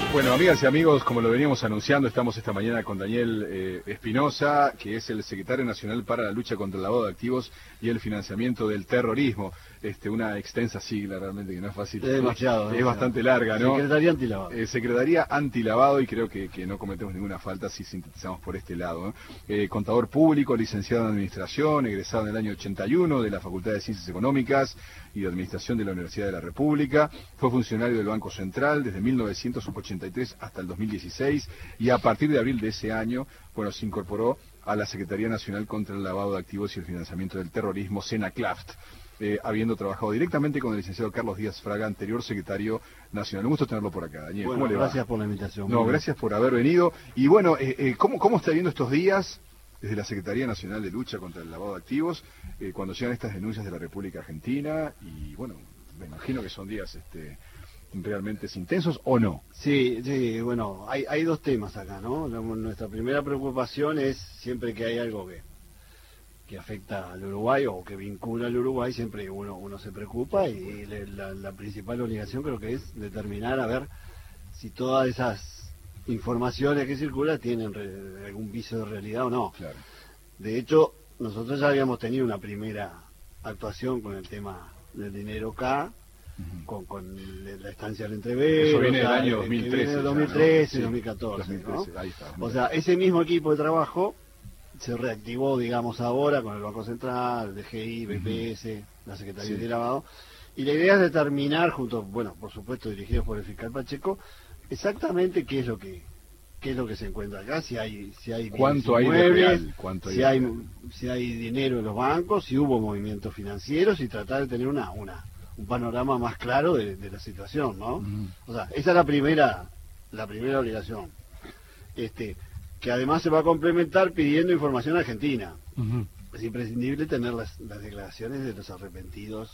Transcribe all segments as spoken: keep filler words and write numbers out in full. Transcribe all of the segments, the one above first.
Bueno, amigas y amigos, como lo veníamos anunciando, estamos esta mañana con Daniel eh, Espinosa, que es el secretario nacional para la lucha contra el lavado de activos y el financiamiento del terrorismo. Este, una extensa sigla realmente que no es fácil. Es demasiado. Es demasiado. bastante larga, ¿no? Secretaría Antilavado. Eh, Secretaría Antilavado, y creo que, que no cometemos ninguna falta si sintetizamos por este lado, ¿no? Eh, contador público, licenciado en Administración, egresado en el año ochenta y uno de la Facultad de Ciencias Económicas y de Administración de la Universidad de la República. Fue funcionario del Banco Central desde mil novecientos ochenta y tres hasta el dos mil dieciséis, y a partir de abril de ese año, bueno, se incorporó a la Secretaría Nacional contra el Lavado de Activos y el Financiamiento del Terrorismo, SENACLAFT, eh, habiendo trabajado directamente con el licenciado Carlos Díaz Fraga, anterior secretario nacional. Un gusto tenerlo por acá, Daniel. Bueno, ¿Cómo le va? gracias por la invitación. No, gracias por haber venido. Y bueno, eh, eh, ¿cómo, ¿cómo está viendo estos días desde la Secretaría Nacional de Lucha contra el Lavado de Activos, eh, cuando llegan estas denuncias de la República Argentina? Y bueno, me imagino que son días este, realmente intensos, ¿o no? Sí, sí, bueno, hay, hay dos temas acá, ¿no? La- nuestra primera preocupación es siempre que hay algo que, que afecta al Uruguay o que vincula al Uruguay, siempre uno, uno se preocupa, y le- la, la principal obligación creo que es determinar a ver si todas esas informaciones que circulan tienen re- algún viso de realidad o no. Claro. De hecho, nosotros ya habíamos tenido una primera actuación con el tema del dinero K, Ujú. con, con la estancia del entrevero. Eso viene o sea, del año que dos mil trece viene del ya, dos mil trece, ¿no? Sí, dos mil catorce, dos mil trece, ¿no? ahí está. O sea, ese mismo equipo de trabajo se reactivó, digamos, ahora con el Banco Central, el D G I, B P S, la Secretaría Sí. de Lavado, y la idea es determinar, junto, bueno, por supuesto dirigidos por el fiscal Pacheco, exactamente qué es lo que qué es lo que se encuentra acá, si hay si hay ¿Cuánto hay bienes de inmuebles, real? ¿Cuánto hay si de hay real? si hay dinero en los bancos, si hubo movimientos financieros, y tratar de tener una una un panorama más claro de, de la situación, ¿no? Ujú. O sea, esa es la primera la primera obligación. Este, que además se va a complementar pidiendo información argentina. Ujú. Es imprescindible tener las, las declaraciones de los arrepentidos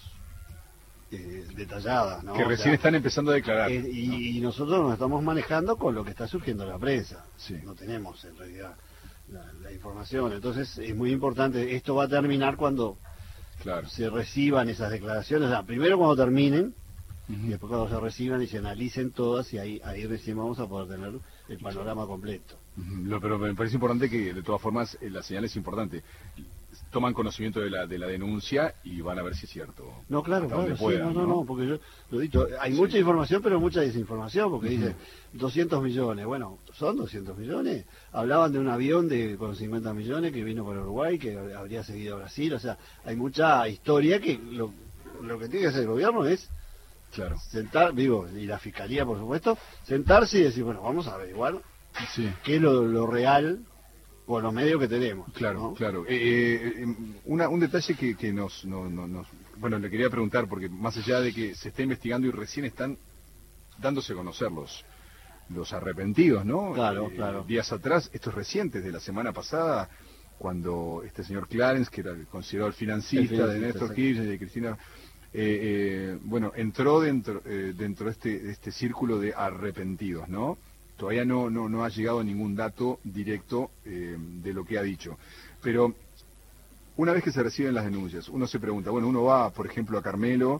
eh, detalladas, ¿no? Que O recién sea, están empezando a declarar. eh, y, y nosotros nos estamos manejando con lo que está surgiendo en la prensa. Sí. No tenemos en realidad la, la información. Entonces es muy importante. Esto va a terminar cuando Claro. se reciban esas declaraciones. O sea, primero cuando terminen, y Ujú. después cuando se reciban y se analicen todas, y ahí, ahí recién vamos a poder tener el panorama completo. Ujú. Lo- Pero me parece importante que, de todas formas, eh, la señal es importante. Toman conocimiento de la de la denuncia y van a ver si es cierto. No, claro, hasta claro, donde sí, puedan, no, no, no, porque yo lo he dicho, hay Sí. mucha información, pero mucha desinformación, porque Ujú. dice doscientos millones, bueno, ¿son doscientos millones? Hablaban de un avión de con cincuenta millones que vino por Uruguay, que habría seguido a Brasil, o sea, hay mucha historia que lo, lo que tiene que hacer el gobierno es Claro. sentar, digo, y la fiscalía, por supuesto, sentarse y decir, bueno, vamos a averiguar Sí. qué es lo, lo real con los medios que tenemos. Claro, ¿no? claro. Eh, eh, eh, una, un detalle que, que nos, no, no- nos... Bueno, le quería preguntar, porque más allá de que se está investigando y recién están dándose a conocer los, los arrepentidos, ¿no? Claro, Eh, claro. Días atrás, esto es reciente, de la semana pasada, cuando este señor Clarence, que era considerado el financista, El financista, de Néstor exacto. Kirchner y de Cristina... eh, eh, bueno, entró dentro eh, dentro de este, de este círculo de arrepentidos, ¿no? Todavía no, no, no ha llegado ningún dato directo eh, de lo que ha dicho. Pero una vez que se reciben las denuncias, uno se pregunta, bueno, uno va, por ejemplo, a Carmelo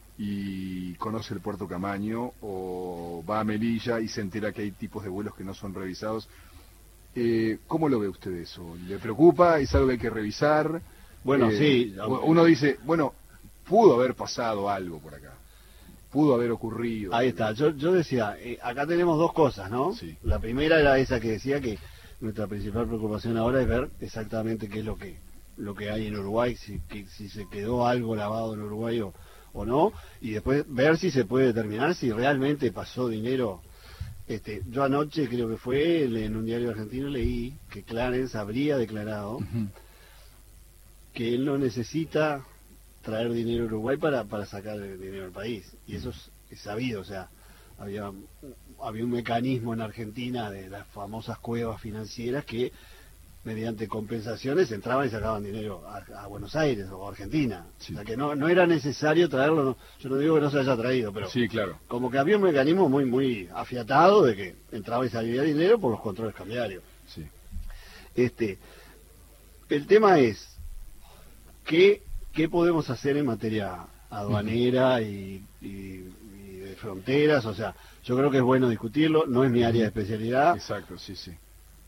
y conoce el puerto Camaño, o va a Melilla y se entera que hay tipos de vuelos que no son revisados. Eh, ¿Cómo lo ve usted eso? ¿Le preocupa? ¿Es algo que hay que revisar? Bueno, Eh, sí. Uno dice, bueno, pudo haber pasado algo por acá. Pudo haber ocurrido. Ahí está, yo, yo decía, eh, acá tenemos dos cosas, ¿no? Sí. La primera era esa que decía que nuestra principal preocupación ahora es ver exactamente qué es lo que lo que hay en Uruguay, si, que, si se quedó algo lavado en Uruguay o, o no, y después ver si se puede determinar si realmente pasó dinero. Este, yo anoche creo que fue, en un diario argentino leí que Clarence habría declarado Ujú. que él no necesita traer dinero a Uruguay para, para sacar el dinero del país. Y eso es, es sabido, o sea, había, había un mecanismo en Argentina de las famosas cuevas financieras que mediante compensaciones entraban y sacaban dinero a, a Buenos Aires o a Argentina. Sí. O sea que no, no era necesario traerlo, no, yo no digo que no se haya traído, pero Sí, claro. como que había un mecanismo muy muy afiatado de que entraba y salía dinero por los controles cambiarios. Sí. Este, el tema es ¿qué, qué podemos hacer en materia aduanera y, y- y de fronteras? O sea, Yo creo que es bueno discutirlo, no es mi área de especialidad. Exacto, sí, sí.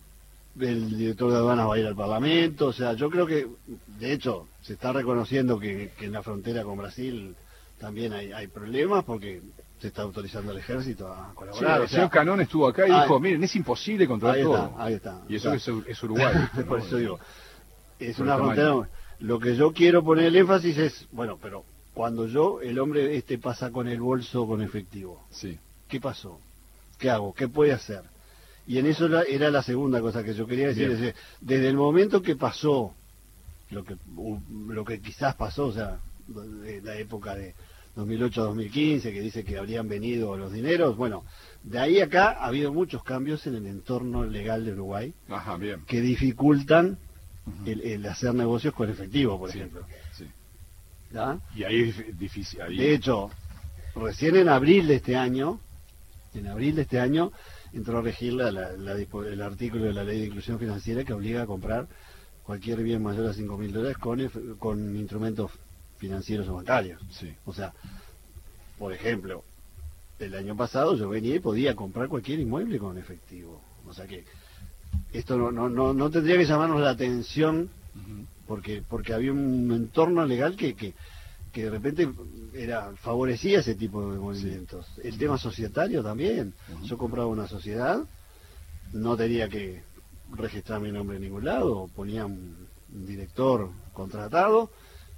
El director de aduanas va a ir al Parlamento, o sea, yo creo que, de hecho, se está reconociendo que, que en la frontera con Brasil también hay, hay problemas porque se está autorizando al ejército a Sí, colaborar. el o sea, señor Canón estuvo acá y ahí- dijo, miren, es imposible controlar ahí todo. está, ahí está. Y eso O que sea, es, es Uruguay. ¿viste, por no? eso digo, es Por una el frontera. tamaño. Lo que yo quiero poner el énfasis es, bueno, pero cuando yo, el hombre este pasa con el bolso con efectivo, Sí, ¿qué pasó? ¿Qué hago? ¿Qué puede hacer? Y en eso la- era la segunda cosa que yo quería decir. Bien. Es decir, desde el momento que pasó, lo que u- lo que quizás pasó, o sea, de la época de dos mil ocho a dos mil quince, que dice que habrían venido los dineros, bueno, de ahí acá ha habido muchos cambios en el entorno legal de Uruguay ajá, bien. que dificultan Ujú. el, el hacer negocios con efectivo, por Sí, ejemplo. sí. ¿Ya? Y ahí es difícil. Ahí... De hecho, recién en abril de este año, en abril de este año, entró a regir la- la- la dispo- el artículo de la Ley de Inclusión Financiera que obliga a comprar cualquier bien mayor a cinco mil dólares con, ef- con instrumentos financieros o bancarios. Sí. O sea, por ejemplo, el año pasado yo venía y podía comprar cualquier inmueble con efectivo. O sea que esto no, no, no, no tendría que llamarnos la atención Ujú. porque porque había un entorno legal que, que, que de repente era favorecía ese tipo de movimientos. El tema societario también. Ujú. Yo compraba una sociedad, no tenía que registrar mi nombre en ningún lado, ponía un, un director contratado,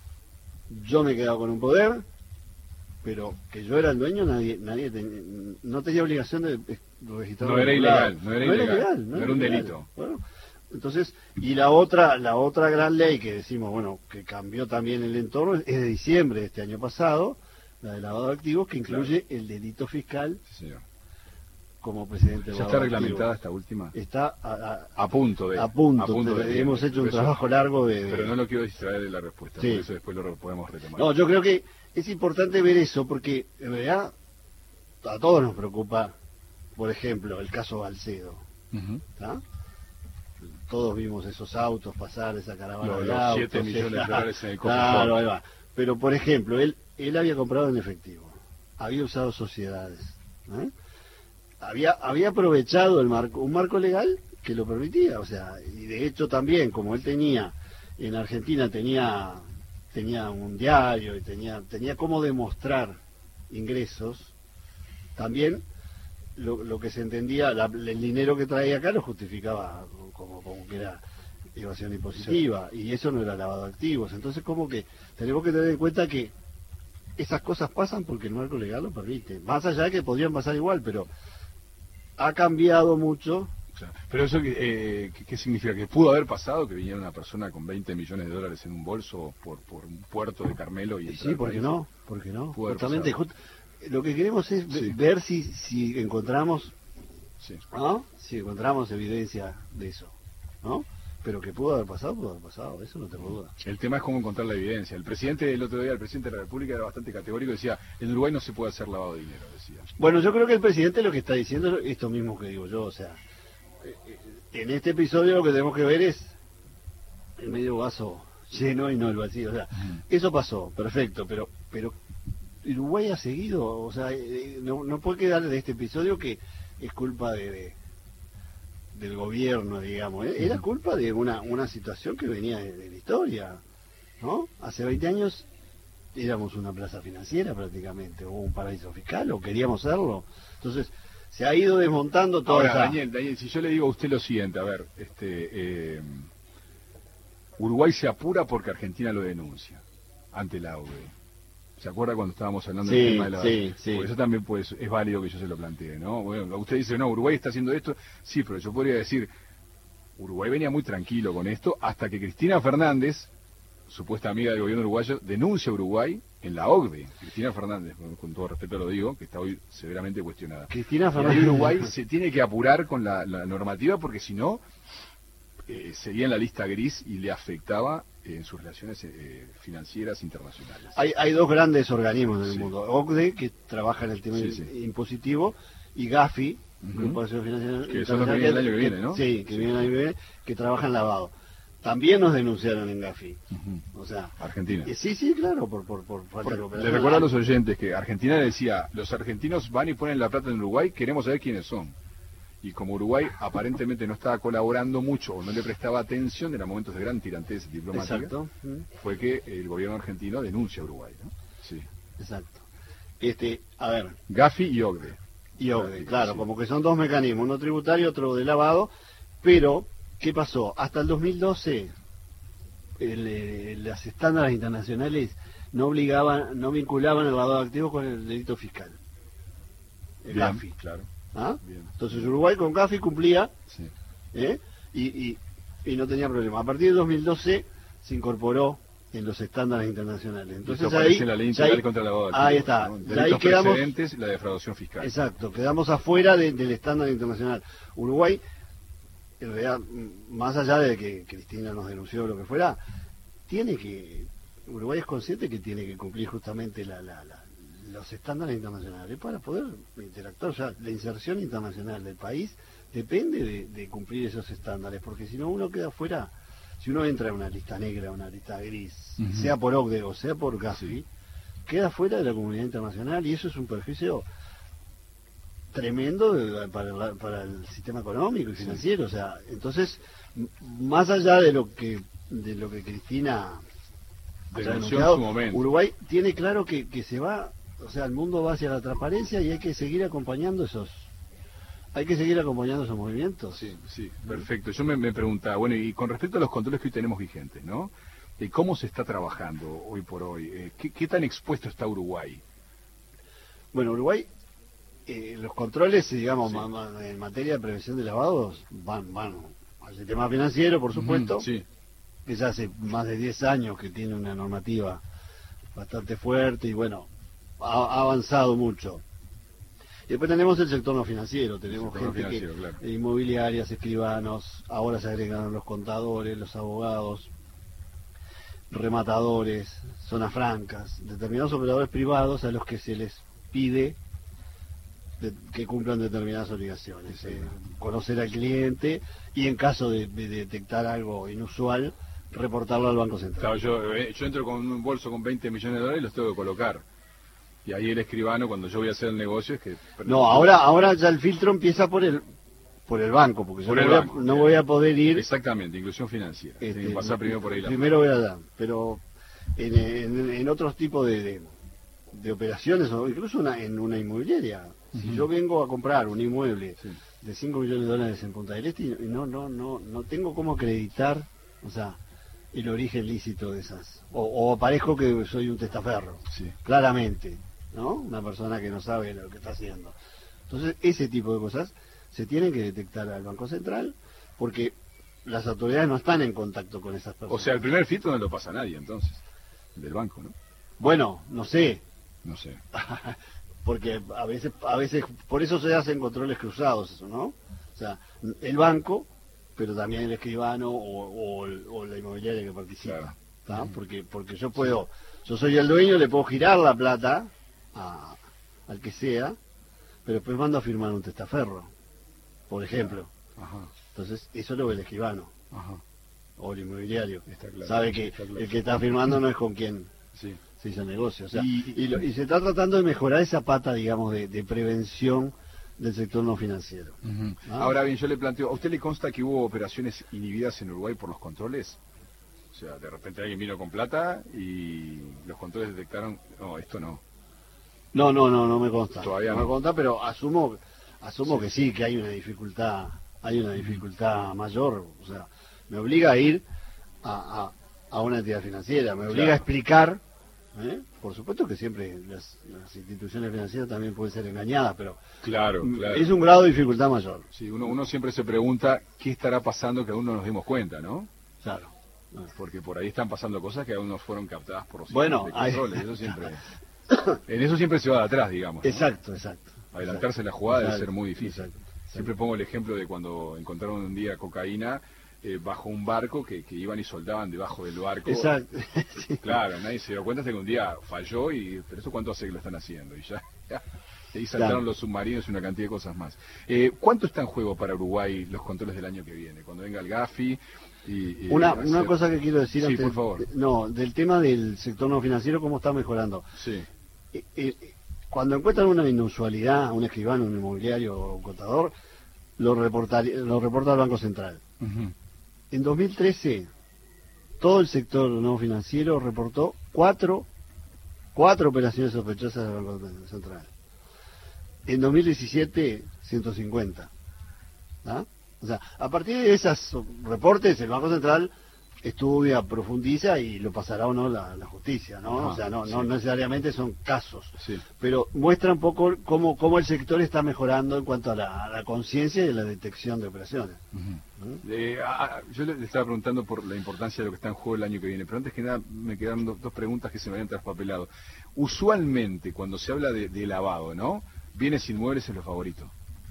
yo me quedaba con un poder, pero que yo era el dueño, nadie nadie ten- no tenía obligación de eh, registrarlo No en era ningún ilegal, lado. no era ilegal, ilegal, no era un ilegal. delito. Bueno, entonces, y la otra, la otra gran ley que decimos, bueno, que cambió también el entorno, es de diciembre de este año pasado, la de lavado de activos, que incluye el delito fiscal Sí, señor. como presidente de ¿Ya lavado está de reglamentada activos. esta última? Está a, A punto de. a, a punto, a punto te- de- hemos hecho por un eso- trabajo largo de... de- Pero no lo quiero distraer de la respuesta, Sí. por eso después lo re- podemos retomar. No, yo creo que es importante ver eso, porque en realidad a todos nos preocupa, por ejemplo, el caso Balcedo. Ujú. ¿Tá? Todos vimos esos autos pasar, esa caravana Los- de los autos, siete millones de claro, dólares en el cofre claro, Ford. ahí va. Pero, por ejemplo, él él había comprado en efectivo, había usado sociedades, ¿eh? había había aprovechado el marco un marco legal que lo permitía, o sea, y de hecho también, como él tenía, en Argentina tenía tenía un diario y tenía tenía cómo demostrar ingresos, también lo, lo que se entendía, la- el dinero que traía acá lo justificaba como, como que era evasión impositiva, y eso no era lavado de activos. Entonces, como que tenemos que tener en cuenta que esas cosas pasan porque el marco legal lo permite. Más allá de que podrían pasar igual, pero ha cambiado mucho. O sea, pero eso, que, eh, ¿qué, qué significa? ¿Que pudo haber pasado que viniera una persona con veinte millones de dólares en un bolso por, por un puerto de Carmelo? Y Y entrar sí, al ¿por qué país? no? ¿Por qué no? Pudo haber Justamente, pasado. just- lo que queremos es ve- Sí. ver si, si encontramos Sí. ¿no? Si encontramos evidencia de eso, ¿no? Pero que pudo haber pasado, pudo haber pasado, eso no tengo duda. El tema es cómo encontrar la evidencia. El presidente, el otro día, el presidente de la República era bastante categórico, decía, en Uruguay no se puede hacer lavado de dinero, decía. Bueno, yo creo que el presidente lo que está diciendo es esto mismo que digo yo, o sea, eh, eh, en este episodio lo que tenemos que ver es el medio vaso lleno y no el vacío, o sea, eso pasó, perfecto, pero pero Uruguay ha seguido, o sea, eh, no, no puede quedar de este episodio que es culpa de, de- del gobierno, digamos, eh, era culpa de una una situación que venía de, de la historia, ¿no? Hace veinte años éramos una plaza financiera prácticamente, o un paraíso fiscal, o queríamos serlo, entonces se ha ido desmontando toda Ahora, esa... Daniel, Daniel, si yo le digo a usted lo siguiente, a ver, este, eh, Uruguay se apura porque Argentina lo denuncia ante la O C DE. ¿Se acuerda cuando estábamos hablando Sí, del tema de la... sí, sí. Porque eso también pues, es válido que yo se lo plantee, ¿no? Bueno, usted dice, no, Uruguay está haciendo esto, sí, pero yo podría decir, Uruguay venía muy tranquilo con esto hasta que Cristina Fernández, supuesta amiga del gobierno uruguayo, denuncia a Uruguay en la O C D E. Cristina Fernández, con, con todo respeto lo digo, que está hoy severamente cuestionada. Cristina Y ahí Fernández. Uruguay se tiene que apurar con la, la normativa porque si no, eh, seguía en la lista gris y le afectaba eh, en sus relaciones eh, financieras internacionales. Hay, hay dos grandes organismos en el Sí. mundo, O C D E, que trabaja en el tema Sí, sí. impositivo, y GAFI, Ujú. Grupo de Acción Financiera Que son los que vienen el año que viene, ¿no? Sí, que Sí. vienen el año que viene, que trabaja en lavado. también nos denunciaron en Gafi. Uh-huh. O sea, Argentina. Eh, sí, sí, claro, por, por, por falta de Le cooperación. recuerdo a los oyentes que Argentina decía, los argentinos van y ponen la plata en Uruguay, queremos saber quiénes son. Y como Uruguay aparentemente no estaba colaborando mucho o no le prestaba atención, eran momentos de gran tirantez diplomática, Exacto. fue que el gobierno argentino denuncia a Uruguay, ¿no? Sí. Exacto. Este, a ver, Gafi y OCDE. y OCDE, claro, sí. como que son dos mecanismos, uno tributario, otro de lavado, pero, ¿qué pasó? Hasta el dos mil doce, el, eh, las estándares internacionales no obligaban, no vinculaban el lavado de activos con el delito fiscal. El Bien, Gafi. claro. ¿Ah? Bien. Entonces Uruguay con Gafi cumplía, Sí. ¿eh? y, y, y no tenía problema. A partir del dos mil doce se incorporó en los estándares internacionales. Entonces Esto ahí, aparece en la ley ya integral ahí, contra el lavado de ahí activos, está. ¿no? Ya Delitos ahí quedamos, precedentes y la defraudación fiscal. exacto, quedamos afuera de- del estándar internacional. Uruguay, en realidad, m- más allá de que Cristina nos denunció o lo que fuera, tiene que, Uruguay es consciente que tiene que cumplir justamente la, la, la- los estándares internacionales para poder interactuar. O sea, la inserción internacional del país depende de, de cumplir esos estándares, porque si no uno queda fuera. Si uno entra en una lista negra, una lista gris, Ujú. sea por OCDE o sea por Gafi, Sí. queda fuera de la comunidad internacional y eso es un perjuicio tremendo de- para, la- para el sistema económico y financiero. O sea, entonces, m- más allá de lo que de lo que Cristina haya Denunció en denunciado, su momento. Uruguay tiene claro que, que se va, o sea, el mundo va hacia la transparencia y hay que seguir acompañando esos, hay que seguir acompañando esos movimientos. Sí, sí, perfecto. Yo me, me preguntaba, bueno, y con respecto a los controles que hoy tenemos vigentes, ¿no? Eh, ¿Cómo se está trabajando hoy por hoy? Eh, ¿qué, qué tan expuesto está Uruguay? Bueno, Uruguay, eh, los controles, digamos, Sí. ma- ma- en materia de prevención de lavados, van, van al sistema financiero, por supuesto, Ujú, sí. que ya hace más de diez años que tiene una normativa bastante fuerte y bueno, ha, ha avanzado mucho. Y después tenemos el sector no financiero, tenemos sector no gente financiero, que, claro. inmobiliarias, escribanos, ahora se agregaron los contadores, los abogados, rematadores, zonas francas, determinados operadores privados a los que se les pide de- que cumplan determinadas obligaciones, eh, conocer al cliente y en caso de, de detectar algo inusual, reportarlo al Banco Central. Claro, yo, eh, yo entro con un bolso con veinte millones de dólares y los tengo que colocar. Y ahí el escribano, cuando yo voy a hacer el negocio, es que... No, ahora ahora ya el filtro empieza por el por el banco, porque yo Por no, el voy a, banco, no bien. voy a poder ir. Exactamente, inclusión financiera. este, Tiene que pasar primero por ahí la... primero voy allá, pero en, en, en otros tipos de, de, de operaciones o incluso una, en una inmobiliaria. Si Ujú. yo vengo a comprar un inmueble Sí. de cinco millones de dólares en Punta del Este y no no no no tengo cómo acreditar, o sea, el origen lícito de esas, o, o aparezco que soy un testaferro, Sí. claramente, ¿no? Una persona que no sabe lo que está haciendo. Entonces, ese tipo de cosas se tienen que detectar al Banco Central porque las autoridades no están en contacto con esas personas. O sea, el primer filtro no lo pasa nadie, entonces. El del banco, ¿no? Bueno, no sé, No sé. porque a veces, a veces, por eso se hacen controles cruzados, eso, ¿no? O sea, el banco, pero también el escribano o, o el- o la inmobiliaria que participa, Claro. ¿tá? Porque, porque yo puedo, yo soy el dueño, le puedo girar la plata a- al que sea, pero después mando a firmar un testaferro, por ejemplo. Ajá, Entonces, eso lo ve el escribano ajá. o el inmobiliario. Está claro, Sabe que está claro. el que está firmando no es con quien Sí. se hizo el negocio. O sea, Y- y, lo- y se está tratando de mejorar esa pata, digamos, de, de prevención del sector no financiero. Ujú. Ah. Ahora bien, yo le planteo, ¿a usted le consta que hubo operaciones inhibidas en Uruguay por los controles? O sea, de repente alguien vino con plata y los controles detectaron, no, esto no. No, no, no, no me consta. Todavía no, no. me consta, pero asumo, asumo que sí, que hay una dificultad, hay una dificultad mayor. O sea, me obliga a ir a, a, a una entidad financiera, me obliga Claro. a explicar. ¿eh? Por supuesto que siempre las, las instituciones financieras también pueden ser engañadas, pero Claro, claro. es un grado de dificultad mayor. Sí, uno, uno siempre se pregunta qué estará pasando que aún no nos dimos cuenta, ¿no? Claro. Porque por ahí están pasando cosas que aún no fueron captadas por los Bueno, sistemas de hay- controles. Eso siempre, en eso siempre se va de atrás, digamos, ¿no? Exacto, exacto. Adelantarse en la jugada debe Exacto, ser muy difícil. exacto, exacto. Siempre pongo el ejemplo de cuando encontraron un día cocaína eh, bajo un barco que, que iban y soldaban debajo del barco. Exacto. Sí. Claro, nadie se dio cuenta hasta que un día falló y, pero eso cuánto hace que lo están haciendo y ya, ya, Y saltaron Claro. los submarinos y una cantidad de cosas más. Eh, ¿Cuánto está en juego para Uruguay los controles del año que viene? Cuando venga el Gafi y... y Una, hacer- una cosa que quiero decir Sí, antes, por favor. no, del tema del sector no financiero, cómo está mejorando. Sí. Eh, eh, cuando encuentran una inusualidad, un escribano, un inmobiliario o un contador, lo, reportar- lo reporta al Banco Central. Ujú. En dos mil trece, todo el sector no financiero reportó cuatro, cuatro operaciones sospechosas del Banco Central. En dos mil diecisiete, ciento cincuenta. ¿Ah? O sea, a partir de esos reportes, el Banco Central estudia, profundiza y lo pasará o no la, la justicia, ¿no? Ajá, o sea, no, sí. no necesariamente son casos, Sí. pero muestra un poco cómo, cómo el sector está mejorando en cuanto a la, a la conciencia y la detección de operaciones. Ujú. ¿Mm? Eh, ah, ah, yo le le estaba preguntando por la importancia de lo que está en juego el año que viene, pero antes que nada me quedan do- dos preguntas que se me habían traspapelado. Usualmente, cuando se habla de, de lavado, ¿no? Bienes inmuebles es lo favorito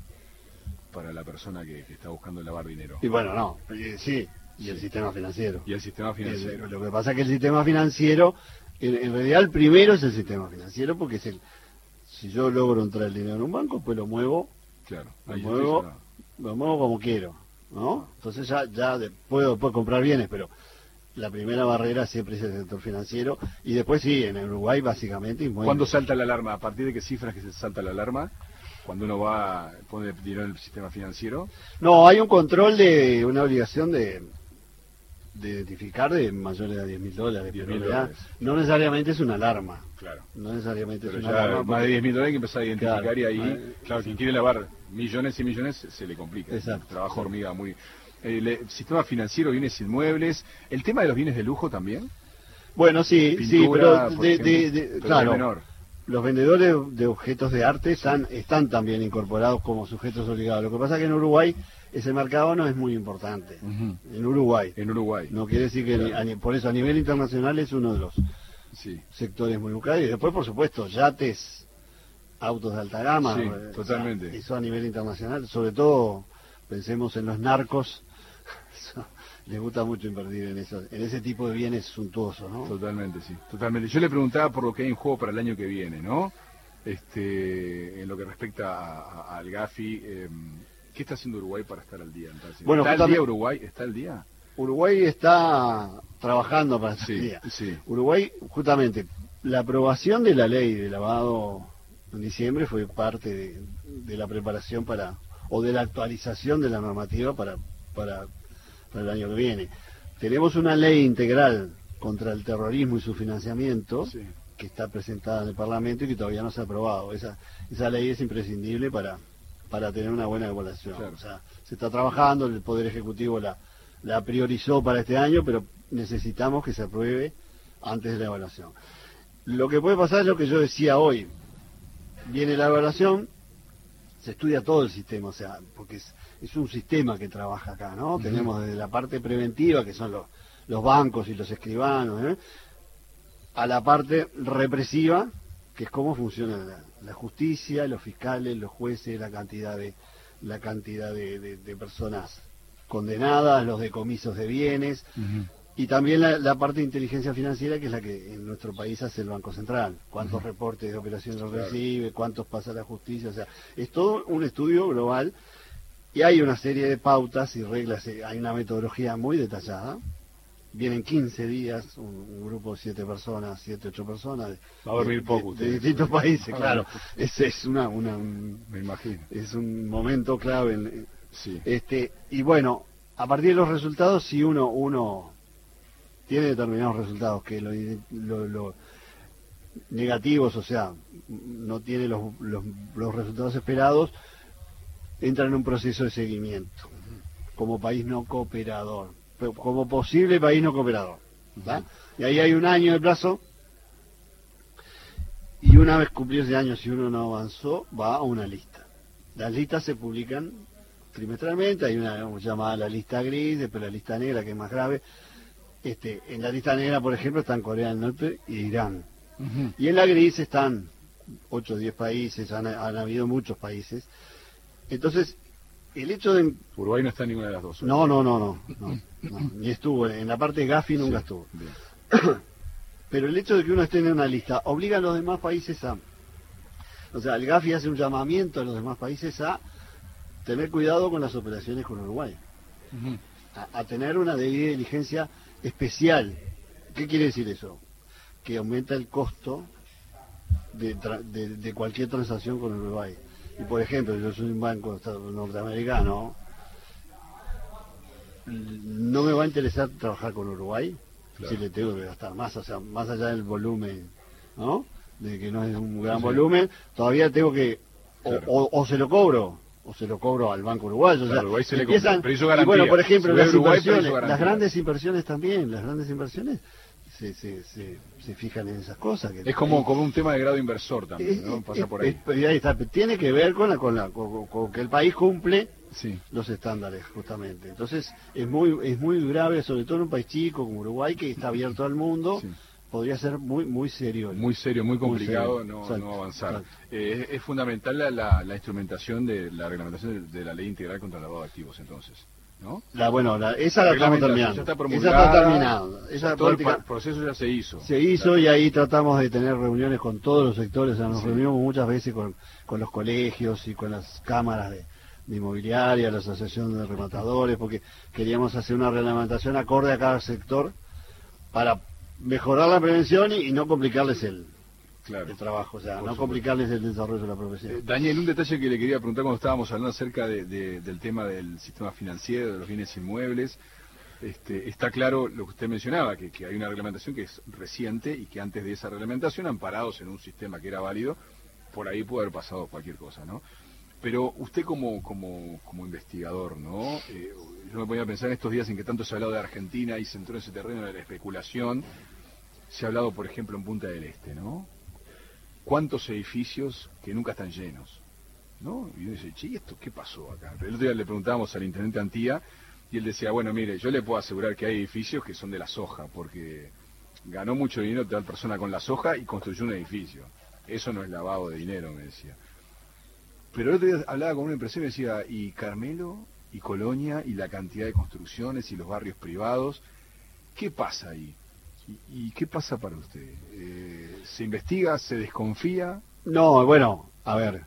para la persona que, que está buscando lavar dinero. Y bueno, no, eh, sí, y el Sí. sistema financiero. Y el sistema financiero. El- lo que pasa es que el sistema financiero, en, en realidad el primero es el sistema financiero, porque es el, si yo logro entrar el dinero en un banco, pues lo muevo, Claro. lo Ahí muevo, está. lo muevo como quiero, ¿no? Entonces ya, ya de- puedo, puedo comprar bienes, pero la primera barrera siempre es el sector financiero, y después sí, en Uruguay básicamente inmuebles. ¿Cuándo salta la alarma? ¿A partir de qué cifras que se salta la alarma? Cuando uno va, pone dinero en el sistema financiero. No, hay un control de, una obligación de, de identificar de mayores de diez mil dólares, diez pero mil en realidad dólares. no necesariamente es una alarma, Claro. no necesariamente Pero es una ya alarma. más porque- de diez mil dólares hay que empezar a identificar Claro. y ahí, Eh, claro, quien quiere lavar millones y millones se, se le complica. Exacto. Un trabajo Sí. hormiga muy... El, eh, sistema financiero, bienes inmuebles, el tema de los bienes de lujo también. Bueno, sí, sí, Pintura, pero, por de, ejemplo, de- de- pero claro, es menor. los vendedores de objetos de arte están, están también incorporados como sujetos obligados. Lo que pasa es que en Uruguay ese mercado no es muy importante. Ujú. En Uruguay. En Uruguay. No quiere decir que, ni- a ni- por eso a nivel internacional es uno de los Sí. sectores muy lucrados. Y después, por supuesto, yates, autos de alta gama. Sí, eh, totalmente. o sea, eso a nivel internacional. Sobre todo, pensemos en los narcos. Eso, les gusta mucho invertir en eso, en ese tipo de bienes suntuosos, ¿no? Totalmente, sí, totalmente. Yo le preguntaba por lo que hay en juego para el año que viene, ¿no? Este, en lo que respecta a- a- al Gafi, eh, ¿qué está haciendo Uruguay para estar al día? Entonces, Bueno, ¿está al justamente- día Uruguay? ¿Está al día? Uruguay está trabajando para Sí, ese día. sí. Uruguay, justamente, la aprobación de la ley de lavado en diciembre fue parte de, de la preparación para, o de la actualización de la normativa para, para, para el año que viene. Tenemos una ley integral contra el terrorismo y su financiamiento, Sí. que está presentada en el Parlamento y que todavía no se ha aprobado. Esa, esa ley es imprescindible para, para tener una buena evaluación. Claro. O sea, se está trabajando, el Poder Ejecutivo la, la priorizó para este año, pero necesitamos que se apruebe antes de la evaluación. Lo que puede pasar es lo que yo decía hoy. Viene la evaluación, se estudia todo el sistema, o sea, porque es, es un sistema que trabaja acá, ¿no? Ujú. Tenemos desde la parte preventiva, que son los, los bancos y los escribanos, ¿eh? a la parte represiva, que es cómo funciona la, la justicia, los fiscales, los jueces, la cantidad de la cantidad de, de- de personas condenadas, los decomisos de bienes, y también la, la parte de inteligencia financiera, que es la que en nuestro país hace el Banco Central. Cuántos Ujú. reportes de operaciones Claro. recibe, cuántos pasa a la justicia, o sea, es todo un estudio global y hay una serie de pautas y reglas, eh, hay una metodología muy detallada. Vienen quince días, un, un grupo de siete personas, siete, ocho personas, de, Va a dormir de- poco de, de ustedes. distintos países, Ah, claro. bueno. Ese es una, una un- Me imagino. es un momento clave. En, Sí. este y bueno, a partir de los resultados, si uno uno tiene determinados resultados que lo, lo- lo negativos, o sea, no tiene los, los, los resultados esperados, entra en un proceso de seguimiento como país no cooperador, pero como posible país no cooperador, ¿tá? Y ahí hay un año de plazo, y una vez cumplido ese año, si uno no avanzó, va a una lista. Las listas se publican trimestralmente, hay una digamos, llamada la lista gris, después la lista negra, que es más grave. Este, en la lista negra, por ejemplo, están Corea del Norte y Irán. Ujú. Y en la gris están ocho o diez países, han, han habido muchos países. Entonces, el hecho de... Uruguay no está en ninguna de las dos. No, no, no, no, no, no, ni estuvo, en la parte de Gafi nunca Sí, estuvo. bien. Pero el hecho de que uno esté en una lista obliga a los demás países a, O sea, el Gafi hace un llamamiento a los demás países a tener cuidado con las operaciones con Uruguay. Uh-huh. a, a tener una debida diligencia especial. ¿Qué quiere decir eso? Que aumenta el costo de, tra de, de cualquier transacción con Uruguay. Y por ejemplo, yo soy un banco norteamericano, no me va a interesar trabajar con Uruguay, claro, si le tengo que gastar más, o sea, más allá del volumen, ¿no? De que no es un gran sí. volumen, todavía tengo que, o, claro. o, o se lo cobro, o se lo cobro al Banco Uruguayo. Claro, o sea, Uruguay se empiezan, le pero hizo garantía. Y bueno, por ejemplo, las, Uruguay, inversiones, las grandes inversiones también, las grandes inversiones se, se, se, se fijan en esas cosas. Que es como, como un tema de grado inversor también, ¿no? Pasa por ahí. Es, ahí está, tiene que ver con, la, con, la, con, con que el país cumple sí. los estándares, justamente. Entonces, es muy es muy grave, sobre todo en un país chico como Uruguay, que está abierto al mundo. Sí. Podría ser muy muy serio. Muy serio, muy complicado muy serio. No, exacto, no avanzar. Eh, es, es fundamental la, la, la instrumentación de la reglamentación de, de la ley integral contra el lavado de activos, entonces, ¿no? La, bueno, la, esa la estamos terminando. Ya está esa está terminada. Esa todo práctica, el proceso ya se hizo. Se hizo claro. Y ahí tratamos de tener reuniones con todos los sectores. O sea, nos sí. reunimos muchas veces con, con los colegios y con las cámaras de, de inmobiliaria, la asociación de rematadores, porque queríamos hacer una reglamentación acorde a cada sector para mejorar la prevención y, y no complicarles el, claro, el trabajo, o sea, no supuesto. complicarles el desarrollo de la profesión. Eh, Daniel, un detalle que le quería preguntar cuando estábamos hablando acerca de, de, del tema del sistema financiero, de los bienes inmuebles, este, está claro lo que usted mencionaba, que, que hay una reglamentación que es reciente y que antes de esa reglamentación, amparados en un sistema que era válido, por ahí puede haber pasado cualquier cosa, ¿no? Pero usted como como como investigador, ¿no? Eh, yo me ponía a pensar en estos días en que tanto se ha hablado de Argentina y se entró en ese terreno de la especulación. Se ha hablado, por ejemplo, en Punta del Este, ¿no? ¿Cuántos edificios que nunca están llenos? ¿No? Y uno dice, che, ¿y esto qué pasó acá? El otro día le preguntábamos al intendente Antía y él decía, bueno, mire, yo le puedo asegurar que hay edificios que son de la soja, porque ganó mucho dinero tal persona con la soja y construyó un edificio. Eso no es lavado de dinero, me decía. Pero el otro día hablaba con un empresario y decía, y Carmelo, y Colonia, y la cantidad de construcciones, y los barrios privados, ¿qué pasa ahí? ¿Y, y qué pasa para usted? Eh, ¿Se investiga, se desconfía? No, bueno, a ver,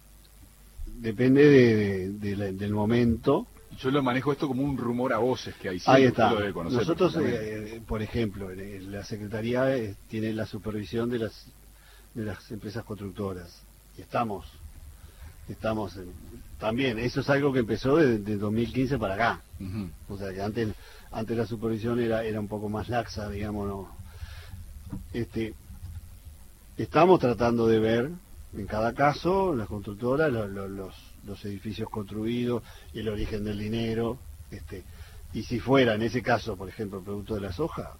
depende de, de, de la, del momento. Yo lo manejo esto como un rumor a voces que hay. Ahí está. Lo debe conocer. Nosotros, eh, por ejemplo, la Secretaría eh, tiene la supervisión de las, de las empresas constructoras, y estamos... Estamos en, también, eso es algo que empezó de, de dos mil quince para acá. Uh-huh. O sea que antes antes la supervisión era era un poco más laxa, digamos, ¿no? Este, estamos tratando de ver en cada caso las constructoras, lo, lo, los, los edificios construidos, el origen del dinero, este, y si fuera en ese caso, por ejemplo, el producto de la soja,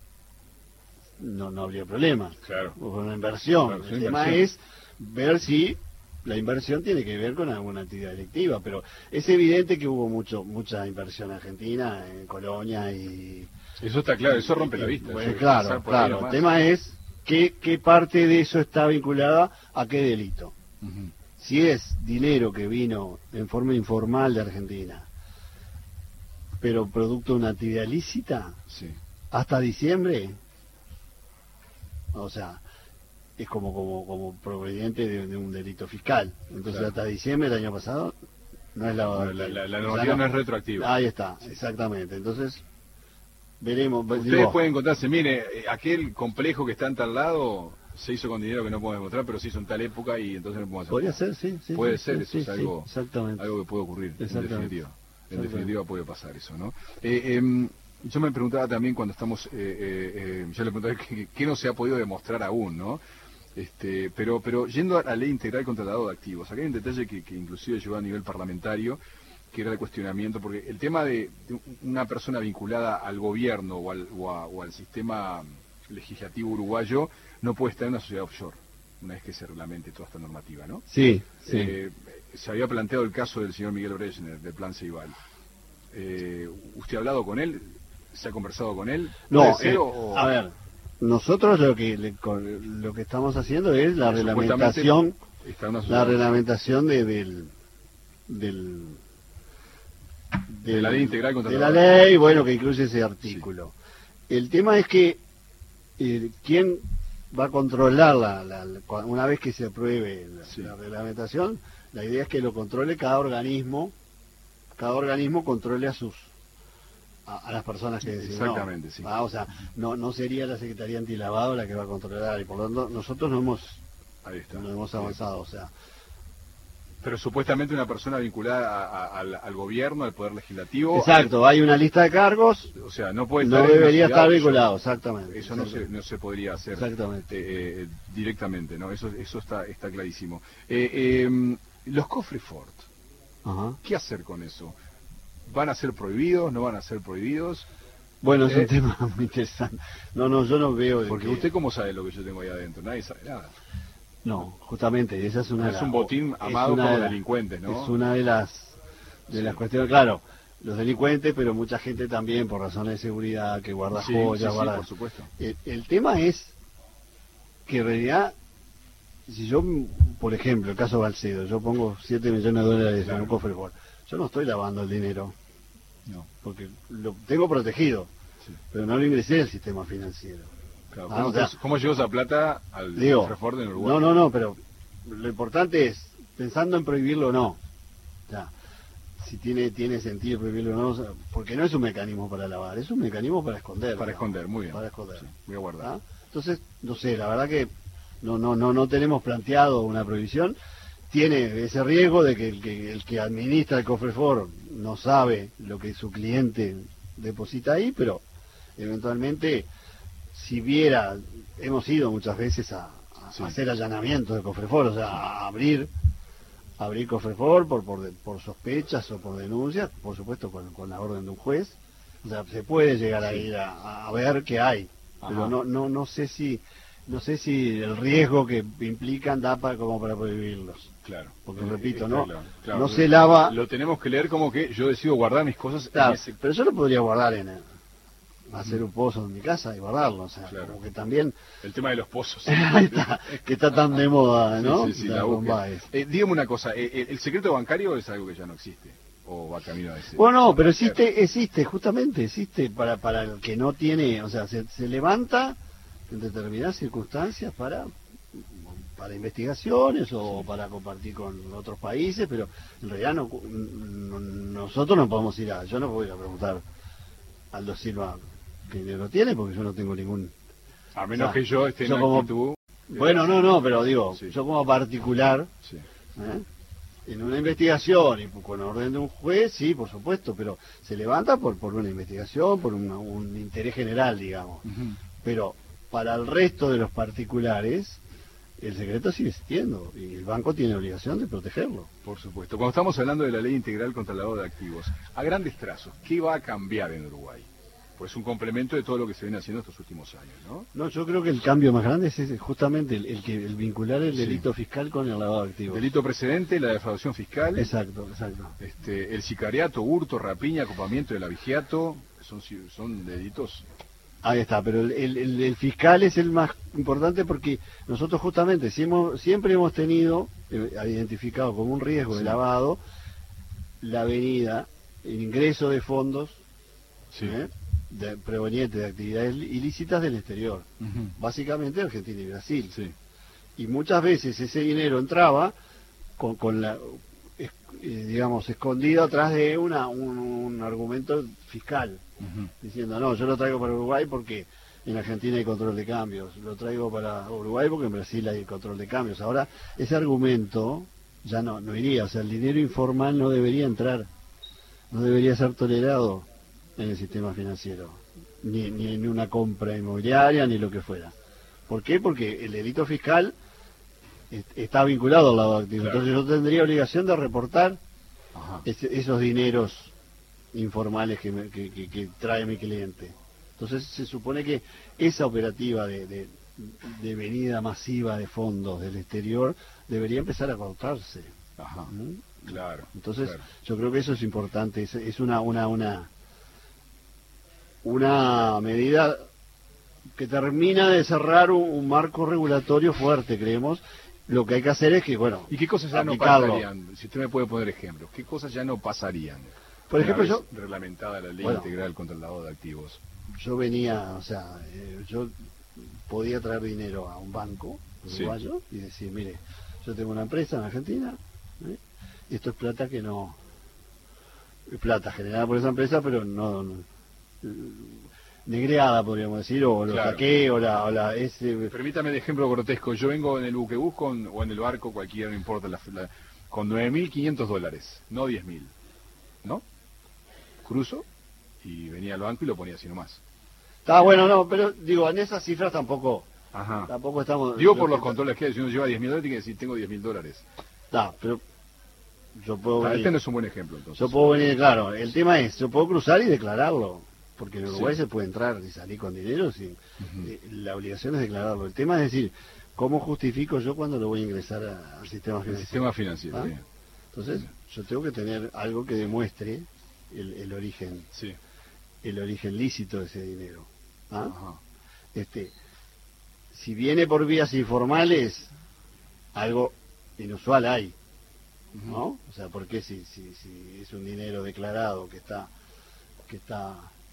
no, no habría problema. Claro. O con una inversión. Claro, el tema inversión. Es ver si la inversión tiene que ver con alguna actividad delictiva, pero es evidente que hubo mucho mucha inversión en Argentina, en Colonia y... Eso está claro, eso rompe la vista. Pues claro, claro. El tema es qué, qué parte de eso está vinculada a qué delito. Uh-huh. Si es dinero que vino en forma informal de Argentina, pero producto de una actividad lícita, sí. hasta diciembre, o sea... es como como como proveniente de, de un delito fiscal. Entonces claro. hasta diciembre del año pasado no es lavado de activos. La, la, la normativa no, no es retroactiva. Ahí está, exactamente. Entonces veremos. Ustedes digo, pueden encontrarse, mire, aquel complejo que está en tal lado se hizo con dinero que no podemos demostrar, pero se hizo en tal época y entonces no podemos hacer. Podría ser, sí, sí. Puede sí, ser, sí, eso sí, es algo, sí, exactamente. algo que puede ocurrir, en definitiva. En definitiva puede pasar eso, ¿no? Eh, eh, yo me preguntaba también cuando estamos, eh, eh, eh, yo le preguntaba qué, qué no se ha podido demostrar aún, ¿no? Este, pero pero yendo a la ley integral contra el lavado de activos, acá hay un detalle que, que inclusive llegó a nivel parlamentario, que era el cuestionamiento, porque el tema de, de una persona vinculada al gobierno o al, o, a, o al sistema legislativo uruguayo no puede estar en una sociedad offshore, una vez que se reglamente toda esta normativa, ¿no? Sí, sí. Eh, se había planteado el caso del señor Miguel Brejner, del Plan Ceibal. Eh, ¿Usted ha hablado con él? ¿Se ha conversado con él? No, eh, o... a ver... Nosotros lo que le, lo que estamos haciendo es la reglamentación, la reglamentación de, del, del, del de la ley integral contra de la ley, bueno, que incluye ese artículo. Sí. El tema es que eh, quién va a controlar la, la, la- cua- una vez que se apruebe la, Sí. la reglamentación, la idea es que lo controle cada organismo, cada organismo controle a sus a, a las personas que designó. Exactamente, sí. Ah, o sea, no no sería la Secretaría Antilavado la que va a controlar, y por lo tanto nosotros no hemos Ahí está. no hemos avanzado, o sea, Pero supuestamente una persona vinculada a- a- al, al gobierno, al poder legislativo. exacto, hay una lista de cargos, O sea, no puede no estar en una debería ciudad, estar eso- vinculado, exactamente. Eso no se, no se podría hacer Exactamente. eh, eh, directamente, ¿no? Eso, eso está, está clarísimo. Eh, eh, los cofres Ford, Ajá. ¿qué hacer con eso? ¿Van a ser prohibidos? ¿No van a ser prohibidos? Bueno, es Eh, un tema muy interesante. No, no, yo no veo de Porque que- usted cómo sabe lo que yo tengo ahí adentro, nadie sabe nada. No, justamente, esa es una... Es de la- un botín es amado una por de los la- delincuentes, ¿no? Es una de las de Sí. las cuestiones, claro, los delincuentes, pero mucha gente también por razones de seguridad, que guarda Sí, joyas, sí, sí, guarda... por supuesto. El, el tema es que en realidad, si yo, por ejemplo, el caso Balcedo, yo pongo siete millones de dólares Claro. en un cofre Ford, yo no estoy lavando el dinero, No, porque lo tengo protegido, sí. pero no lo ingresé al sistema financiero. Claro. Ah, ¿Cómo, o sea, cómo llegó esa plata al Digo, cofre Ford en Uruguay? no, no, no, pero lo importante es, pensando en prohibirlo o no, ya, si tiene tiene sentido prohibirlo o no, o sea, porque no es un mecanismo para lavar, es un mecanismo para esconder. Para digamos, esconder, muy bien. Para esconder. Sí, voy a guardar. ¿Ah? Entonces, no sé, la verdad que no no no no tenemos planteado una prohibición. Tiene ese riesgo de que el que, el que administra el cofre Ford no sabe lo que su cliente deposita ahí, pero eventualmente, si viera, hemos ido muchas veces a, a Sí. hacer allanamientos de cofre Ford, o sea, a abrir abrir cofre Ford por, por, de- por sospechas o por denuncias, por supuesto con, con la orden de un juez. O sea, se puede llegar a Sí. ir a, a ver qué hay, Ajá. pero no no no sé si no sé si el riesgo que implican da para, como para prohibirlos. Claro. Porque, Eh, repito, está no- claro, claro. no se lava- Lo tenemos que leer como que yo decido guardar mis cosas Claro, en ese... pero yo lo podría guardar en el- hacer un pozo en mi casa y guardarlo, o sea, Claro. como que también El tema de los pozos. ahí está, que está tan de moda, ¿no? Sí, sí, sí, La la búsqueda. Bombay. Eh, dígame una cosa, eh, eh, ¿el secreto bancario es algo que ya no existe? ¿O va camino a ese? Bueno, no, pero existe, existe, justamente existe para para el que no tiene, o sea, se, se levanta en determinadas circunstancias para para investigaciones o para compartir con otros países, pero en realidad no, no- nosotros no podemos ir a, yo no voy a preguntar a Aldo Silva qué dinero tiene, porque yo no tengo ningún... A menos o sea, que yo esté en yo la como- actitud... Bueno, no, no, pero digo, Sí. yo como particular, Sí. ¿eh? En una investigación y con orden de un juez, sí, por supuesto, pero se levanta por, por una investigación, por una- un interés general, digamos. Ujú. Pero para el resto de los particulares, el secreto sigue existiendo y el banco tiene obligación de protegerlo. Por supuesto. Cuando estamos hablando de la ley integral contra el lavado de activos, a grandes trazos, ¿qué va a cambiar en Uruguay? Pues un complemento de todo lo que se viene haciendo estos últimos años, ¿no? No, yo creo que el cambio más grande es ese, justamente el, el que el vincular el Sí. delito fiscal con el lavado de activos. Delito precedente, la defraudación fiscal, Exacto, exacto. este, el sicariato, hurto, rapiña, acopamiento del avigiato, son, ci- son delitos. Ahí está, pero el, el- el- el fiscal es el más importante porque nosotros justamente si hemos- siempre hemos tenido eh, identificado como un riesgo de Sí. lavado la venida, el ingreso de fondos ¿eh? de, provenientes de actividades ilícitas del exterior, Ujú. básicamente Argentina y Brasil. Sí. Y muchas veces ese dinero entraba con, con la, es- eh, digamos, escondido atrás de una, un, un argumento fiscal, Ujú. diciendo, no, yo lo traigo para Uruguay porque en Argentina hay control de cambios, lo traigo para Uruguay porque en Brasil hay control de cambios. Ahora, ese argumento ya no, no iría, o sea, el dinero informal no debería entrar, no debería ser tolerado en el sistema financiero, ni, ni en una compra inmobiliaria, ni lo que fuera. ¿Por qué? Porque el delito fiscal est- está vinculado al lavado de activos. Claro. Entonces yo tendría obligación de reportar Ajá. ese- esos dineros informales que, me- que, que- que trae mi cliente. Entonces se supone que esa operativa de, de, de venida masiva de fondos del exterior debería empezar a cortarse. Ajá. ¿Mm? Claro. Entonces claro. yo creo que eso es importante, es, es una, una, una, una medida que termina de cerrar un, un marco regulatorio fuerte, creemos. Lo que hay que hacer es que, bueno, ¿Y qué cosas ya no aplicarlo. pasarían? Si usted me puede poner ejemplos, ¿qué cosas ya no pasarían? Por ejemplo, Una yo, vez reglamentada la ley Bueno. integral contra el lavado de activos. yo venía, o sea, eh, yo podía traer dinero a un banco uruguayo sí. y decir, mire, yo tengo una empresa en Argentina, ¿eh? y esto es plata que no... es plata generada por esa empresa, pero no... no negreada, podríamos decir, o lo claro. saqué, o la... O la ese... Permítame de ejemplo grotesco, yo vengo en el buquebús con, o en el barco, cualquiera, no importa, la, la, con nueve mil quinientos dólares, no diez mil, ¿no? Cruzo y venía al banco y lo ponía así nomás. Está bueno, no, pero digo, en esas cifras tampoco... Ajá. Tampoco estamos... Digo por los controles que hay, si uno lleva diez mil dólares, tiene que decir, tengo diez mil dólares. Está, pero... yo puedo ah, venir, este no es un buen ejemplo, entonces. Yo puedo venir, claro, el tema es, yo puedo cruzar y declararlo, porque en Uruguay sí. se puede entrar y salir con dinero, sin, uh-huh. eh, la obligación es declararlo. El tema es decir, ¿cómo justifico yo cuando lo voy a ingresar a, al sistema financiero? El sistema financiero, ¿Ah? bien. Entonces, bien. yo tengo que tener algo que demuestre el, el origen, sí. el origen lícito de ese dinero. ¿Ah? Ajá. Este, si viene por vías informales, algo inusual hay, ¿no? O sea, ¿por qué si, si, si es un dinero declarado que está que está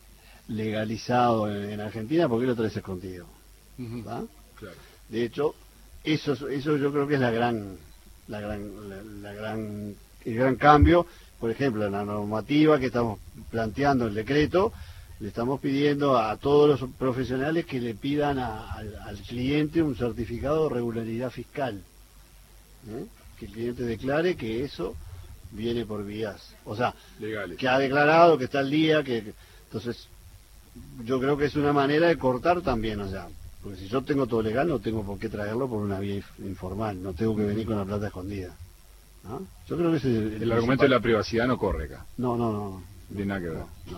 legalizado en, en Argentina, ¿por qué lo traes escondido? Uh-huh. Claro. De hecho, eso eso yo creo que es la gran la gran la, la gran el gran cambio. Por ejemplo, en la normativa que estamos planteando, el decreto, le estamos pidiendo a todos los profesionales que le pidan a, al, al cliente un certificado de regularidad fiscal, ¿eh? Que el cliente declare que eso viene por vías, o sea, legales, que ha declarado, que está al día, que, que entonces yo creo que es una manera de cortar también, o sea, porque si yo tengo todo legal no tengo por qué traerlo por una vía informal, no tengo que venir con la plata escondida, ¿no? Yo creo que ese es el, el, el argumento de la privacidad no corre acá. No, no, no. De nada que ver. No, no.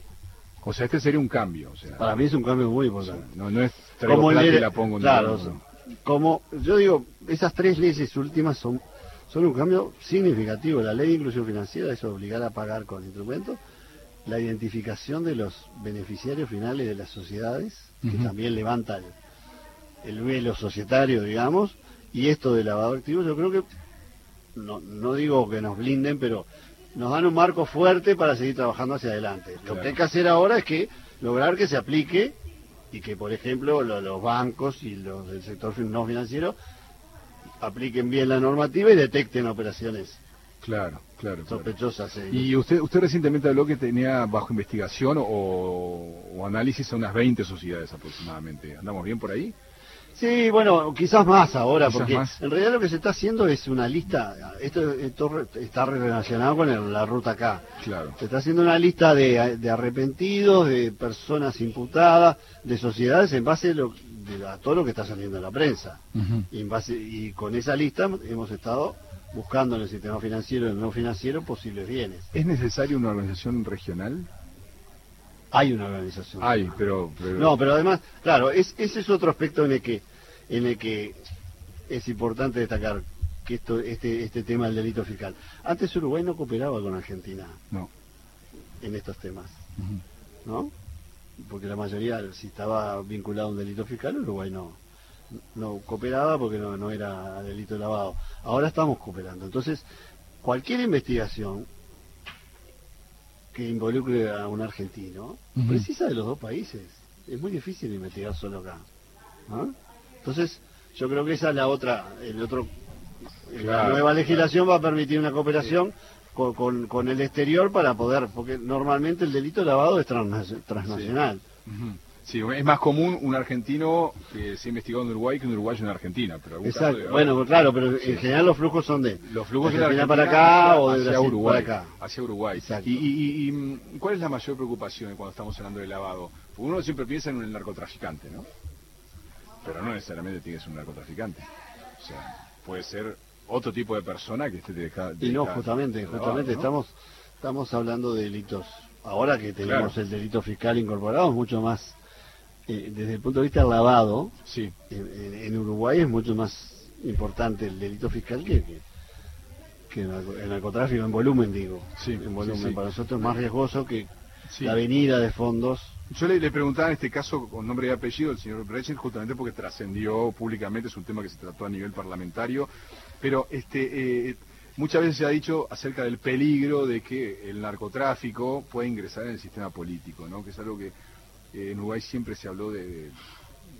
O sea, este sería un cambio. O sea, para mí es un cambio muy importante. O sea, no, no es traigo plata y la pongo en claro, o sea, como yo digo, esas tres leyes últimas son son un cambio significativo. La ley de inclusión financiera es obligar a pagar con instrumentos la identificación de los beneficiarios finales de las sociedades, que uh-huh. también levanta el, el velo societario, digamos, y esto de lavado de activos, yo creo que, no, no digo que nos blinden, pero nos dan un marco fuerte para seguir trabajando hacia adelante. Claro. Lo que hay que hacer ahora es que lograr que se aplique y que, por ejemplo, lo, los bancos y los del sector no financiero apliquen bien la normativa y detecten operaciones claro, claro, sospechosas. Claro. Y usted usted recientemente habló que tenía bajo investigación o, o análisis a unas veinte sociedades aproximadamente. ¿Andamos bien por ahí? Sí, bueno, quizás más ahora, quizás porque más. En realidad lo que se está haciendo es una lista, esto, esto está relacionado con el, la ruta K. Claro. Se está haciendo una lista de, de arrepentidos, de personas imputadas, de sociedades en base a, lo, de, a todo lo que está saliendo en la prensa. Uh-huh. Y, en base, y con esa lista hemos estado buscando en el sistema financiero y en el no financiero posibles bienes. ¿Es necesaria una organización regional? Hay una organización. Hay, pero, pero... No, pero además, claro, es, ese es otro aspecto en el que en el que es importante destacar que esto este este tema del delito fiscal. Antes Uruguay no cooperaba con Argentina. No. En estos temas. Uh-huh. ¿No? Porque la mayoría, si estaba vinculado a un delito fiscal, Uruguay no no cooperaba porque no, no era delito de lavado. Ahora estamos cooperando. Entonces, cualquier investigación que involucre a un argentino, uh-huh. precisa de los dos países. Es muy difícil investigar solo acá. ¿No? Entonces, yo creo que esa es la otra, el otro, claro, la nueva legislación claro. va a permitir una cooperación sí. con, con, con el exterior para poder, porque normalmente el delito de lavado es trans, transnacional. Sí. Uh-huh. Sí, es más común un argentino que se ha investigado en Uruguay que un uruguayo en Argentina. Pero exacto, caso, bueno, claro, pero sí. en general los flujos son de los flujos de Argentina para acá o de hacia Brasil Uruguay, para acá. Hacia Uruguay. Y, y, y ¿cuál es la mayor preocupación cuando estamos hablando de lavado? Porque uno siempre piensa en el narcotraficante, ¿no? Pero no necesariamente tiene que ser un narcotraficante. O sea, puede ser otro tipo de persona que esté dedicada. Y no, justamente, lavado, justamente ¿no? estamos estamos hablando de delitos. Ahora que tenemos claro. el delito fiscal incorporado, es mucho más. Eh, desde el punto de vista del lavado, sí. en, en Uruguay es mucho más importante el delito fiscal que, que, que el narcotráfico en volumen, digo. Sí, en volumen. Sí, sí. Para nosotros es más riesgoso que sí. la venida de fondos. Yo le, le preguntaba en este caso con nombre y apellido al señor Brechen, justamente porque trascendió públicamente, es un tema que se trató a nivel parlamentario, pero este eh, muchas veces se ha dicho acerca del peligro de que el narcotráfico pueda ingresar en el sistema político, ¿no? Que es algo que Eh, en Uruguay siempre se habló de, de,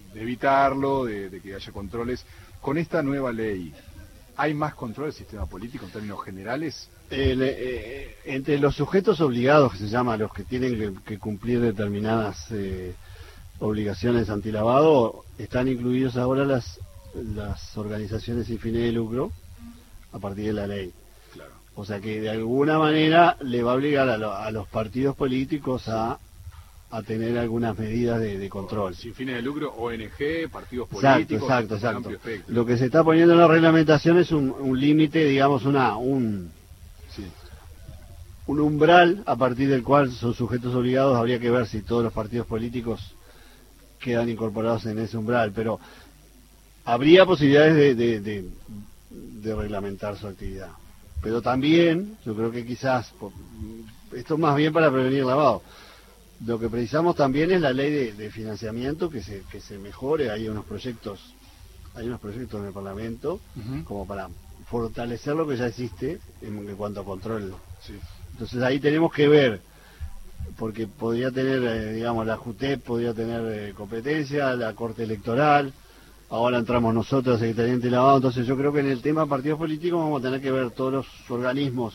de evitarlo, de, de que haya controles. Con esta nueva ley, ¿hay más control del sistema político en términos generales? El, eh, entre los sujetos obligados, que se llama, los que tienen que, que cumplir determinadas eh, obligaciones antilavado, están incluidos ahora las, las organizaciones sin fines de lucro a partir de la ley. Claro. O sea que de alguna manera le va a obligar a, lo, a los partidos políticos a a tener algunas medidas de, de control. Sin fines de lucro, O N G, partidos exacto, políticos... Exacto, exacto, exacto. Lo que se está poniendo en la reglamentación es un, un límite, digamos, una un, sí. un umbral a partir del cual son sujetos obligados. Habría que ver si todos los partidos políticos quedan incorporados en ese umbral, pero habría posibilidades de, de, de, de reglamentar su actividad. Pero también, yo creo que quizás, esto es más bien para prevenir lavado. Lo que precisamos también es la ley de, de financiamiento, que se que se mejore. Hay unos proyectos hay unos proyectos en el Parlamento uh-huh. como para fortalecer lo que ya existe en, en cuanto a control. Sí. Entonces ahí tenemos que ver, porque podría tener, eh, digamos, la JUTEP podría tener eh, competencia, la Corte Electoral, ahora entramos nosotros, Secretaría Antilavado. Entonces yo creo que en el tema partidos políticos vamos a tener que ver todos los organismos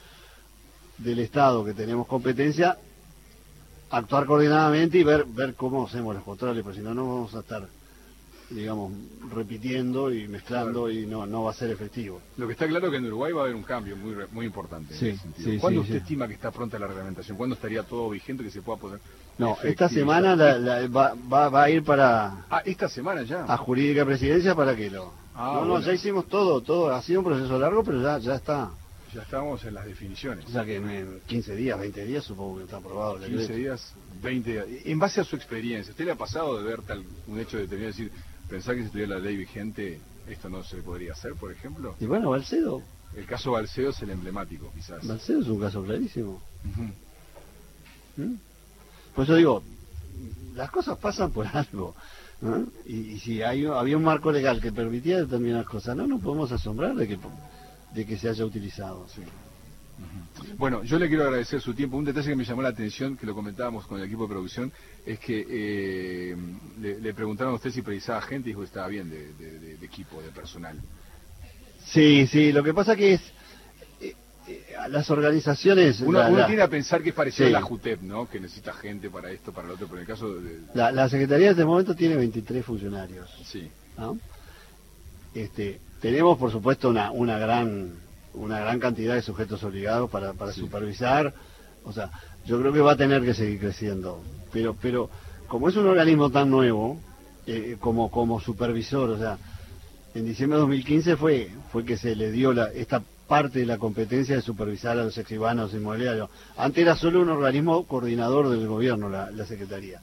del Estado que tenemos competencia, actuar coordinadamente y ver ver cómo hacemos los controles, porque si no, no vamos a estar, digamos, repitiendo y mezclando, claro. y no no va a ser efectivo. Lo que está claro es que en Uruguay va a haber un cambio muy muy importante sí, en ese sentido. Sí, ¿Cuándo sí, usted sí. estima que está pronta la reglamentación? ¿Cuándo estaría todo vigente que se pueda poner? No, esta semana la, la, va, va, va a ir para... Ah, esta semana ya. A Jurídica Presidencia para que lo... Ah, no, no, bueno. ya hicimos todo, todo. Ha sido un proceso largo, pero ya ya está. Ya estamos en las definiciones. O sea que en quince días, veinte días supongo que está aprobado el decreto. quince días, veinte días. En base a su experiencia, ¿usted le ha pasado de ver tal un hecho determinado, decir, pensar que si tuviera la ley vigente, esto no se podría hacer, por ejemplo? Y bueno, Balcedo. El caso Balcedo es el emblemático, quizás. Balcedo es un caso clarísimo. Uh-huh. ¿Mm? Por eso digo, las cosas pasan por algo. ¿no? Y, y si hay había un marco legal que permitía determinadas cosas, no nos podemos asombrar de que de que se haya utilizado. Sí. Uh-huh. Bueno, yo le quiero agradecer su tiempo. Un detalle que me llamó la atención, que lo comentábamos con el equipo de producción, es que eh, le, le preguntaron a usted si precisaba gente y dijo que estaba bien de, de, de, de equipo, de personal. Sí, sí, lo que pasa que es eh, eh, las organizaciones... Uno, la, uno la, tiene a pensar que es parecido sí. a la JUTEP, ¿no? Que necesita gente para esto, para lo otro, pero en el caso de... La, la Secretaría de este momento tiene veintitrés funcionarios. Sí. ¿no? Este, tenemos, por supuesto, una, una gran una gran cantidad de sujetos obligados para, para sí. supervisar. O sea, yo creo que va a tener que seguir creciendo. Pero pero como es un organismo tan nuevo, eh, como como supervisor, o sea, en diciembre de dos mil quince fue fue que se le dio la esta parte de la competencia de supervisar a los escribanos inmobiliarios. Antes era solo un organismo coordinador del gobierno, la, la Secretaría.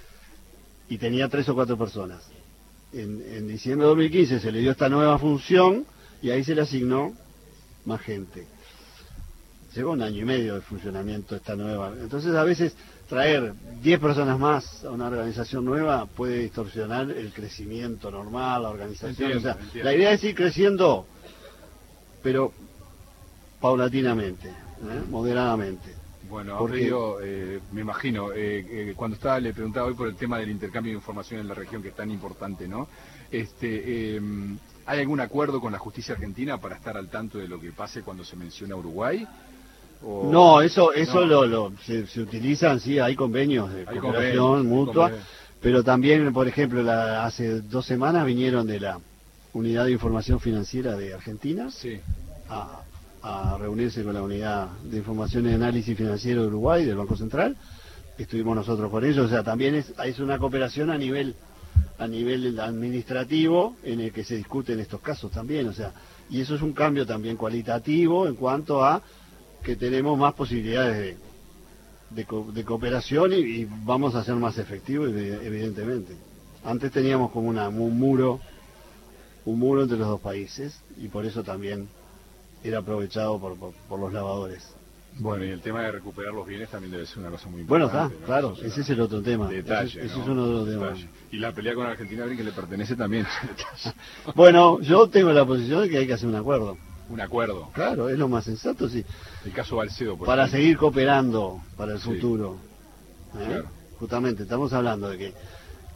Y tenía tres o cuatro personas. En, en diciembre de dos mil quince se le dio esta nueva función y ahí se le asignó más gente. Lleva un año y medio de funcionamiento esta nueva. Entonces a veces traer diez personas más a una organización nueva puede distorsionar el crecimiento normal, la organización. Entiendo, o sea, entiendo. La idea es ir creciendo, pero paulatinamente, ¿eh? moderadamente. Bueno, Porque... yo eh, me imagino, eh, eh, cuando estaba le preguntaba hoy por el tema del intercambio de información en la región, que es tan importante, ¿no? Este, eh, ¿hay algún acuerdo con la justicia argentina para estar al tanto de lo que pase cuando se menciona Uruguay? O... No, eso eso no. lo, lo se, se utilizan, sí, hay convenios de hay cooperación convenios, mutua, convenios. Pero también, por ejemplo, la, hace dos semanas vinieron de la Unidad de Información Financiera de Argentina sí. a, a reunirse con la Unidad de Información y Análisis Financiero de Uruguay, del Banco Central. Estuvimos nosotros con ellos, o sea, también es, es una cooperación a nivel a nivel administrativo en el que se discuten estos casos también, o sea, y eso es un cambio también cualitativo en cuanto a que tenemos más posibilidades de, de, co de cooperación y, y vamos a ser más efectivos, evidentemente. Antes teníamos como una, un muro, un muro entre los dos países y por eso también era aprovechado por, por, por los lavadores. Bueno, y el tema de recuperar los bienes también debe ser una cosa muy Bueno, importante. está, ¿no? claro, Eso es ese es el otro tema. Detalle, ese, ese ¿no? es uno de los temas. Detalle. Y la pelea con Argentina, que le pertenece también. Bueno, yo tengo la posición de que hay que hacer un acuerdo. Un acuerdo. Claro, es lo más sensato, sí. El caso Balcedo, por Para ejemplo. seguir cooperando para el Sí. futuro. ¿eh? Claro. Justamente, estamos hablando de que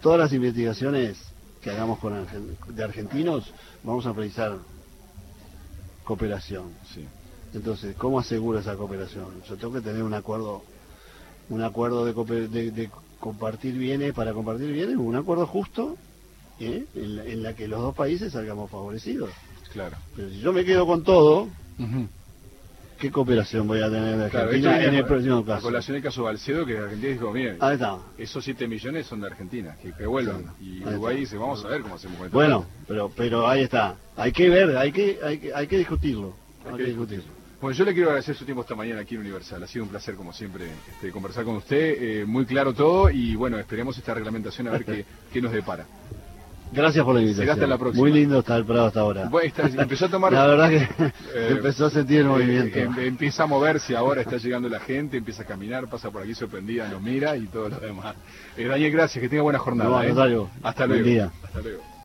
todas las investigaciones que hagamos con argen- de argentinos, vamos a precisar cooperación. Sí. Entonces, ¿cómo aseguro esa cooperación? Yo tengo que tener un acuerdo, un acuerdo de, cooper- de, de compartir bienes, para compartir bienes, un acuerdo justo, ¿eh? en, la, en la que los dos países salgamos favorecidos. Claro. Pero si yo me quedo con todo, Ujú. ¿qué cooperación voy a tener de Claro, Argentina esto en viene el próximo a caso? colación el caso de Balcedo, que Argentina dijo, miren, Ahí está. esos siete millones son de Argentina, que, que vuelvan. Sí, Y ahí Uruguay está. dice, vamos a ver cómo hacemos con esto. Bueno, pero pero ahí está. Hay que ver, hay que hay que, hay que discutirlo. Hay Hay que que discutirlo. Bueno, yo le quiero agradecer su tiempo esta mañana aquí en Universal. Ha sido un placer, como siempre, este, conversar con usted. Eh, muy claro todo y, bueno, esperemos esta reglamentación a ver qué, qué nos depara. Gracias por la invitación. Será hasta la próxima. Muy lindo estar el Prado hasta ahora. Bueno, está- empezó a tomar... La verdad que Eh, empezó a sentir el eh, movimiento. em- empieza a moverse ahora, está llegando la gente, empieza a caminar, pasa por aquí sorprendida, nos mira y todo lo demás. Eh, Daniel, gracias, que tenga buena jornada. No, ¿eh? Rosario, Hasta buen luego. día. Hasta luego.